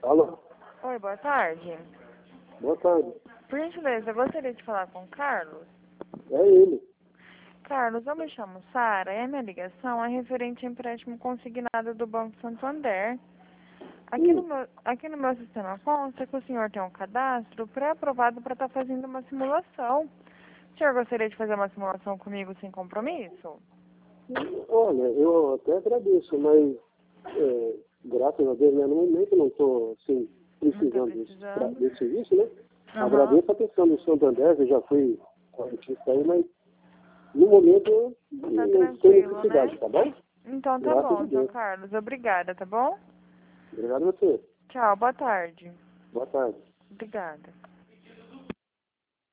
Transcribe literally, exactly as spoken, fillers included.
Alô? Oi, boa tarde. Boa tarde. Por gentileza, eu gostaria de falar com o Carlos. É ele. Carlos, eu me chamo Sara e a minha ligação é referente ao empréstimo consignado do Banco Santander. Aqui no, Sim. meu, aqui no meu sistema consta que o senhor tem um cadastro pré-aprovado para estar fazendo uma simulação. O senhor gostaria de fazer uma simulação comigo sem compromisso? Olha, eu até agradeço, mas é, graças a Deus, né, no momento eu não estou assim, Não está precisando desse, pra- precisando? desse serviço, né? Aham. Agradeço a atenção do Santander, eu já fui correntista aí, mas no momento eu Tá não tenho tranquilo, necessidade, né? tá bom? Então tá Graças a bom, seu Deus. Carlos. Obrigada, tá bom? Obrigado a você. Tchau, boa tarde. Boa tarde. Obrigada.